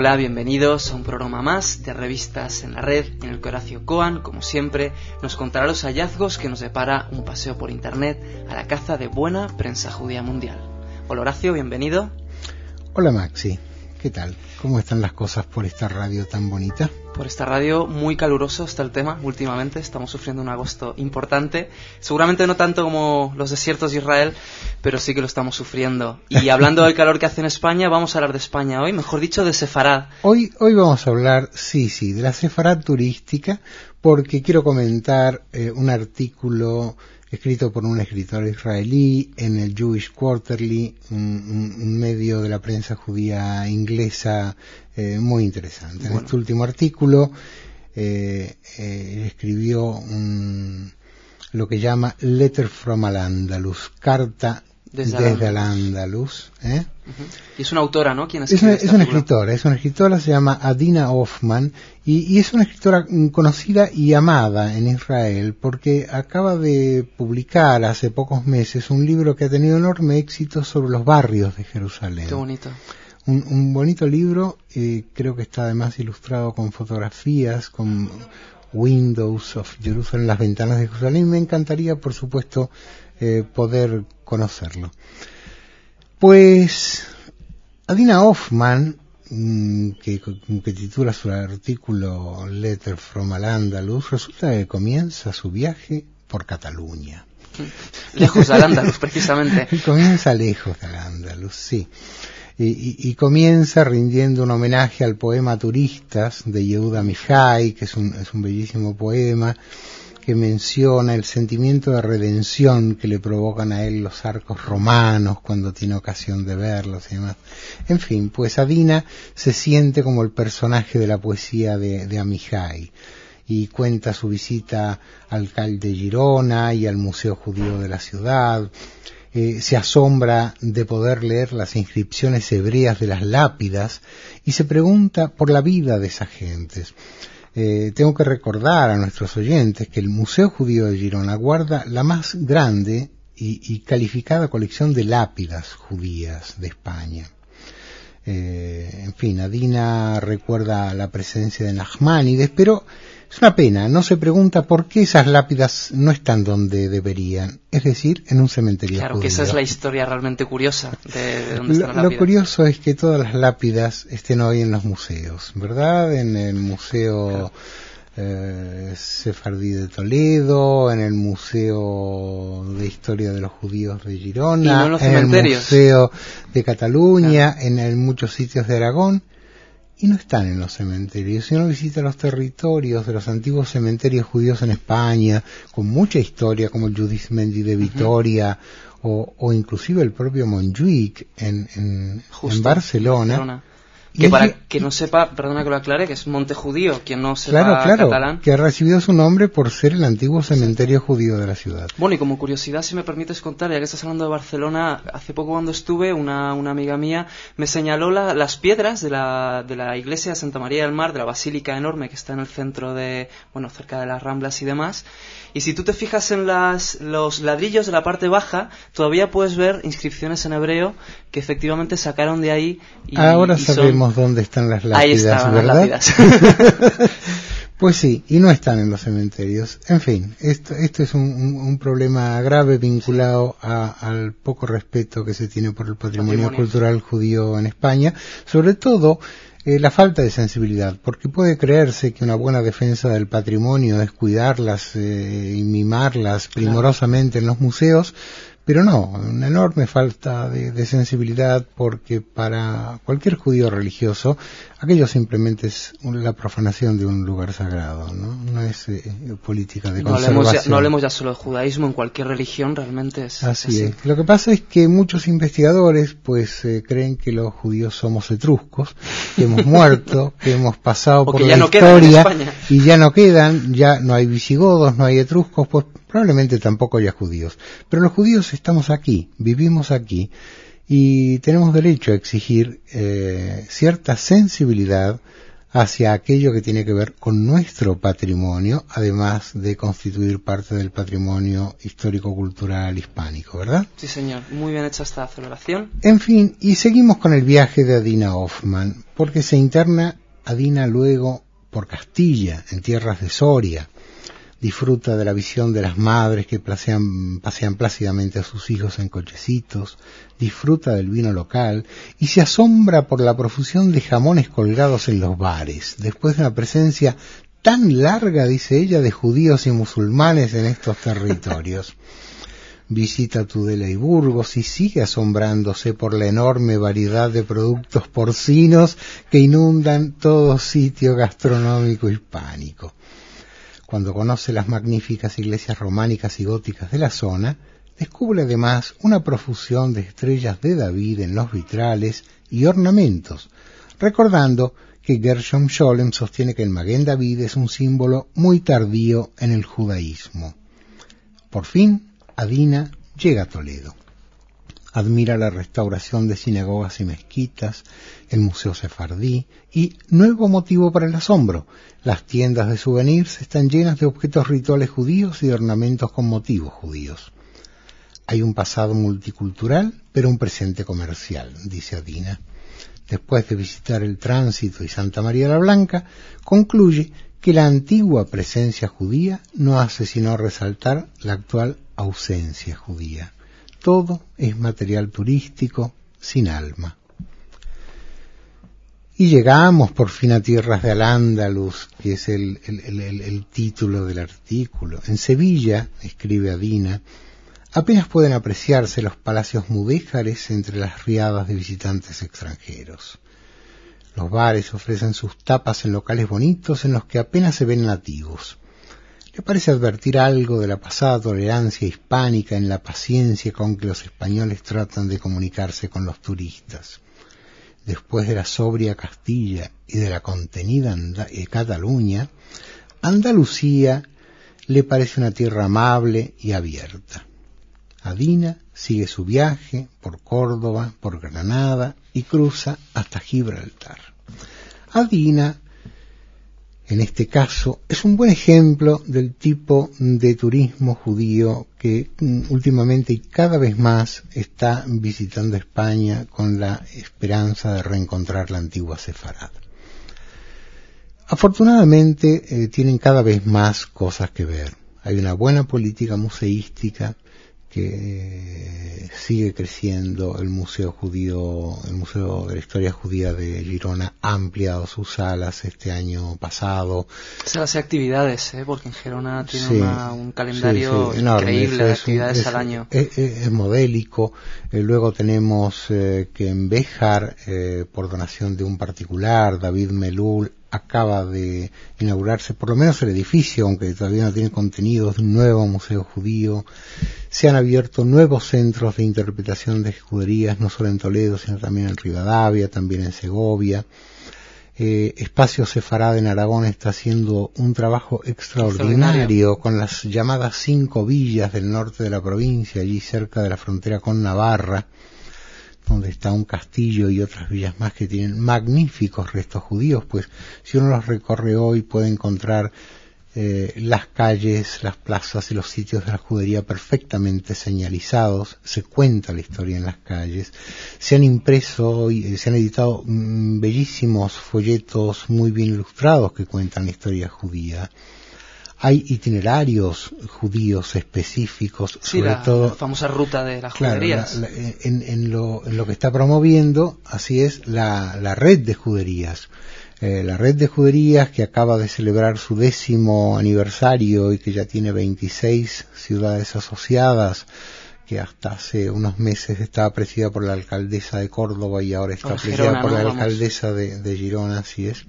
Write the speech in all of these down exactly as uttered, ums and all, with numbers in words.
hola, bienvenidos a un programa más de Revistas en la Red, en el que Horacio Coan, como siempre, nos contará los hallazgos que nos depara un paseo por internet a la caza de buena prensa judía mundial. Hola Horacio, bienvenido. Hola Maxi, ¿qué tal? ¿Cómo están las cosas por esta radio tan bonita? Por esta radio muy caluroso está el tema últimamente, estamos sufriendo un agosto importante, seguramente no tanto como los desiertos de Israel, pero sí que lo estamos sufriendo. Y hablando del calor que hace en España, vamos a hablar de España hoy, mejor dicho de Sefarad. Hoy, hoy vamos a hablar, sí, sí, de la Sefarad turística, porque quiero comentar eh, un artículo escrito por un escritor israelí en el Jewish Quarterly, un, un, un medio de la prensa judía inglesa eh, muy interesante. Bueno. En este último artículo eh, eh, escribió un, lo que llama Letter from Al-Andalus, carta desde, desde Al-Andalus. ¿eh? Uh-huh. Y es una autora, ¿no? ¿Quién es una, es una escritora, es una escritora, se llama Adina Hoffman, y, y es una escritora conocida y amada en Israel, porque acaba de publicar hace pocos meses un libro que ha tenido enorme éxito sobre los barrios de Jerusalén. Qué bonito. Un, un bonito libro, eh, creo que está además ilustrado con fotografías, con Windows of Jerusalem, las ventanas de Jerusalén. Me encantaría, por supuesto, eh, poder conocerlo. Pues Adina Hoffman, que, que titula su artículo Letter from Al-Andalus, resulta que comienza su viaje por Cataluña. Lejos de Al-Andalus, precisamente. Comienza lejos de Al-Andalus, sí. Y, y, y comienza rindiendo un homenaje al poema Turistas de Yehuda Amichai, que es un, es un bellísimo poema que menciona el sentimiento de redención que le provocan a él los arcos romanos cuando tiene ocasión de verlos y demás. En fin, pues Adina se siente como el personaje de la poesía de, de Amichai y cuenta su visita al Call de Girona y al Museo Judío de la ciudad. Eh, se asombra de poder leer las inscripciones hebreas de las lápidas y se pregunta por la vida de esas gentes. Eh, tengo que recordar a nuestros oyentes que el Museo Judío de Girona guarda la más grande y, y calificada colección de lápidas judías de España. Eh, en fin, Adina recuerda la presencia de Nachmanides, pero es una pena, no se pregunta por qué esas lápidas no están donde deberían, es decir, en un cementerio claro, judío. Claro, que esa es la historia realmente curiosa de, de dónde lo, están las lápidas. Lo curioso es que todas las lápidas estén hoy en los museos, ¿verdad? En el Museo claro. eh, Sefardí de Toledo, en el Museo de Historia de los Judíos de Girona, y no en, los en el Museo de Cataluña, claro. en el, muchos sitios de Aragón. Y no están en los cementerios. Si uno visita los territorios de los antiguos cementerios judíos en España, con mucha historia, como el Judismendi de Vitoria, uh-huh. o, o inclusive el propio Montjuïc en, en, en Barcelona. Barcelona. Que para el, que no sepa, perdona que lo aclare, que es Monte Judío, quien no sepa claro, claro, catalán. Que ha recibido su nombre por ser el antiguo cementerio sí. judío de la ciudad. Bueno, y como curiosidad, si me permites contar, ya que estás hablando de Barcelona, hace poco cuando estuve, una, una amiga mía me señaló la, las piedras de la, de la iglesia de Santa María del Mar, de la basílica enorme que está en el centro de, bueno, cerca de las Ramblas y demás. Y si tú te fijas en las, los ladrillos de la parte baja, todavía puedes ver inscripciones en hebreo que efectivamente sacaron de ahí. Y, Ahora y sabemos son... dónde están las lápidas, ahí estaban ¿verdad? Las lápidas. Pues sí, y no están en los cementerios. En fin, esto, esto es un, un, un problema grave vinculado a, al poco respeto que se tiene por el patrimonio, patrimonio. cultural judío en España, sobre todo Eh, la falta de sensibilidad, porque puede creerse que una buena defensa del patrimonio es cuidarlas eh, y mimarlas primorosamente en los museos, pero no, una enorme falta de, de sensibilidad, porque para cualquier judío religioso aquello simplemente es la profanación de un lugar sagrado, no, no es eh, política de no conservación. Hablemos ya, no hablemos ya solo de judaísmo, en cualquier religión realmente es así, así. es. Lo que pasa es que muchos investigadores pues eh, creen que los judíos somos etruscos, que hemos muerto, que hemos pasado por la no historia y ya no quedan, ya no hay visigodos, no hay etruscos, pues probablemente tampoco haya judíos. Pero los judíos estamos aquí, vivimos aquí y tenemos derecho a exigir eh, cierta sensibilidad hacia aquello que tiene que ver con nuestro patrimonio, además de constituir parte del patrimonio histórico-cultural hispánico, ¿verdad? Sí, señor. Muy bien hecha esta celebración. En fin, y seguimos con el viaje de Adina Hoffmann, porque se interna Adina luego por Castilla, en tierras de Soria. Disfruta de la visión de las madres que pasean, pasean plácidamente a sus hijos en cochecitos, disfruta del vino local y se asombra por la profusión de jamones colgados en los bares, después de una presencia tan larga, dice ella, de judíos y musulmanes en estos territorios. Visita Tudela y Burgos y sigue asombrándose por la enorme variedad de productos porcinos que inundan todo sitio gastronómico hispánico. Cuando conoce las magníficas iglesias románicas y góticas de la zona, descubre además una profusión de estrellas de David en los vitrales y ornamentos, recordando que Gershom Scholem sostiene que el Maguen David es un símbolo muy tardío en el judaísmo. Por fin, Adina llega a Toledo. Admira la restauración de sinagogas y mezquitas, el Museo Sefardí y, nuevo motivo para el asombro, las tiendas de souvenirs están llenas de objetos rituales judíos y de ornamentos con motivos judíos. Hay un pasado multicultural, pero un presente comercial, dice Adina. Después de visitar el Tránsito y Santa María la Blanca, concluye que la antigua presencia judía no hace sino resaltar la actual ausencia judía. Todo es material turístico sin alma. Y llegamos por fin a tierras de Al-Ándalus, que es el, el, el, el título del artículo. En Sevilla, escribe Adina, apenas pueden apreciarse los palacios mudéjares entre las riadas de visitantes extranjeros. Los bares ofrecen sus tapas en locales bonitos en los que apenas se ven nativos. Le parece advertir algo de la pasada tolerancia hispánica en la paciencia con que los españoles tratan de comunicarse con los turistas. Después de la sobria Castilla y de la contenida Anda- eh, Cataluña, Andalucía le parece una tierra amable y abierta. Adina sigue su viaje por Córdoba, por Granada y cruza hasta Gibraltar. Adina, en este caso, es un buen ejemplo del tipo de turismo judío que últimamente y cada vez más está visitando España con la esperanza de reencontrar la antigua Sefarad. Afortunadamente eh, tienen cada vez más cosas que ver. Hay una buena política museística que sigue creciendo. El Museo Judío, el Museo de la Historia Judía de Girona ha ampliado sus salas este año pasado. Salas y actividades, ¿eh? Porque en Gerona tiene sí, una, un calendario sí, sí, enorme, increíble de es, actividades es, al año. Es, es, es modélico. Eh, luego tenemos eh, que en Béjar, eh, por donación de un particular, David Melul, acaba de inaugurarse por lo menos el edificio, aunque todavía no tiene contenidos, de un nuevo museo judío. Se han abierto nuevos centros de interpretación de juderías, no solo en Toledo, sino también en Rivadavia, también en Segovia. Eh, Espacio Sefarad en Aragón está haciendo un trabajo extraordinario, extraordinario con las llamadas cinco villas del norte de la provincia, allí cerca de la frontera con Navarra, donde está un castillo y otras villas más que tienen magníficos restos judíos. Pues si uno los recorre hoy puede encontrar eh, las calles, las plazas y los sitios de la judería perfectamente señalizados. Se cuenta la historia en las calles. Se han impreso y eh, se han editado mmm, bellísimos folletos muy bien ilustrados que cuentan la historia judía. Hay itinerarios judíos específicos, sí, sobre la, todo la famosa ruta de las claro, juderías. La, la, en, en, lo, en lo que está promoviendo, así es, la, la red de juderías. Eh, la red de juderías que acaba de celebrar su décimo aniversario y que ya tiene veintiséis ciudades asociadas, que hasta hace unos meses estaba presidida por la alcaldesa de Córdoba y ahora está presidida Girona, por ¿no? la alcaldesa de, de Girona, así es.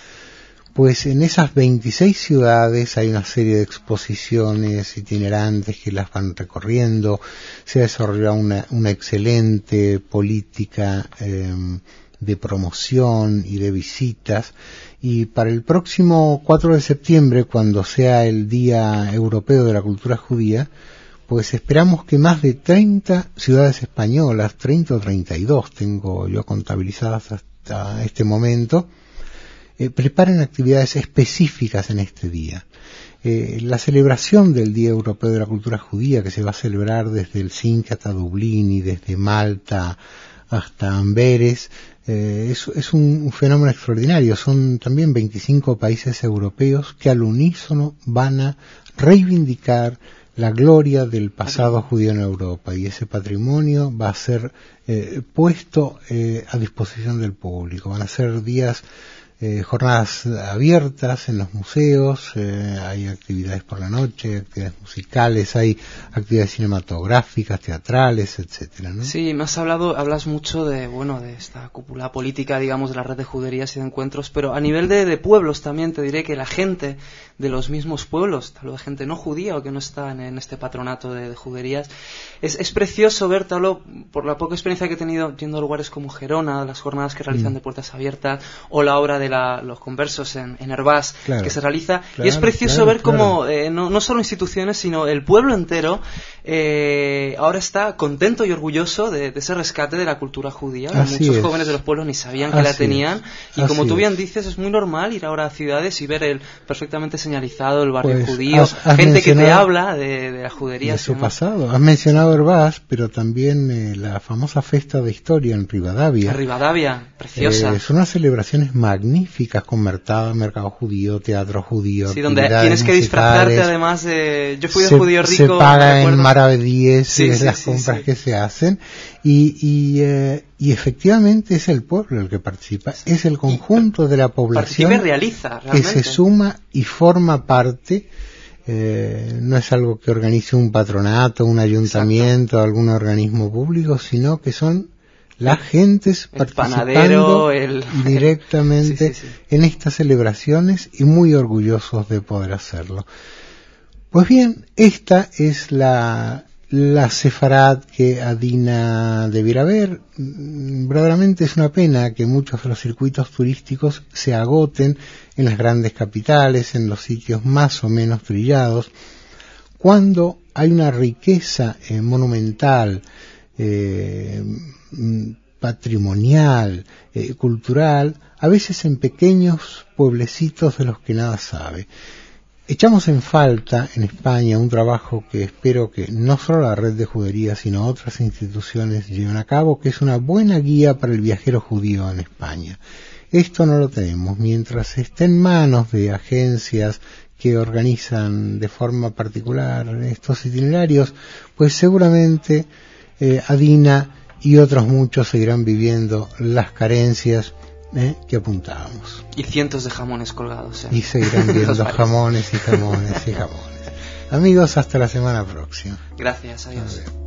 Pues en esas veintiséis ciudades hay una serie de exposiciones itinerantes que las van recorriendo. Se ha desarrollado una, una excelente política eh, de promoción y de visitas. Y para el próximo cuatro de septiembre, cuando sea el Día Europeo de la Cultura Judía, pues esperamos que más de treinta ciudades españolas, treinta o treinta y dos tengo yo contabilizadas hasta este momento, eh, preparen actividades específicas en este día. Eh, la celebración del Día Europeo de la Cultura Judía, que se va a celebrar desde Helsinki hasta Dublín y desde Malta hasta Amberes, eh, es, es un, un fenómeno extraordinario. Son también veinticinco países europeos que al unísono van a reivindicar la gloria del pasado judío en Europa, y ese patrimonio va a ser eh, puesto eh, a disposición del público. Van a ser días, eh, jornadas abiertas en los museos, eh, hay actividades por la noche, actividades musicales, hay actividades cinematográficas, teatrales, etcétera, ¿no? Sí, me has hablado, hablas mucho de, bueno, de esta cúpula política, digamos, de la red de juderías y de encuentros, pero a nivel de, de pueblos también te diré que la gente de los mismos pueblos, tal vez gente no judía o que no está en, en este patronato de, de juderías, es, es precioso ver, te hablo por la poca experiencia que he tenido yendo a lugares como Gerona, las jornadas que realizan mm. de puertas abiertas, o la obra de la, los conversos en, en Herbás, claro, que se realiza, claro, y es precioso claro, ver claro. cómo eh, no, no solo instituciones, sino el pueblo entero eh, ahora está contento y orgulloso de, de ese rescate de la cultura judía. Así Muchos es. jóvenes de los pueblos ni sabían que Así la tenían, es. y Así como tú bien es. dices, es muy normal ir ahora a ciudades y ver el perfectamente señalizado el barrio pues judío, has, has gente que te habla de, de la judería. De su pasado. Has mencionado Herbás, pero también eh, la famosa Festa de Historia en Rivadavia. En Rivadavia, preciosa. Eh, son unas celebraciones magníficas con mercado, mercado judío, teatro judío. Sí, donde tienes que disfrazarte además de... Yo fui de se, judío rico. Se paga en maravedíes sí, sí, las sí, compras sí. que se hacen y, y, eh, y efectivamente es el pueblo el que participa, es el conjunto de la población y realiza, que se suma y forma parte. Eh, no es algo que organice un patronato, un ayuntamiento, Exacto. algún organismo público, sino que son las gentes el participando panadero, el... directamente sí, sí, sí. en estas celebraciones y muy orgullosos de poder hacerlo. Pues bien, esta es la, la sefarad que Adina debiera ver. Verdaderamente es una pena que muchos de los circuitos turísticos se agoten en las grandes capitales, en los sitios más o menos trillados, cuando hay una riqueza eh, monumental, eh, patrimonial, eh, cultural, a veces en pequeños pueblecitos de los que nada sabe. Echamos en falta en España un trabajo que espero que no solo la red de juderías, sino otras instituciones lleven a cabo, que es una buena guía para el viajero judío en España. Esto no lo tenemos. Mientras esté en manos de agencias que organizan de forma particular estos itinerarios, pues seguramente eh, Adina y otros muchos seguirán viviendo las carencias eh, que apuntábamos. Y cientos de jamones colgados. ¿eh? Y seguirán viendo jamones y jamones y jamones. Amigos, hasta la semana próxima. Gracias, adiós.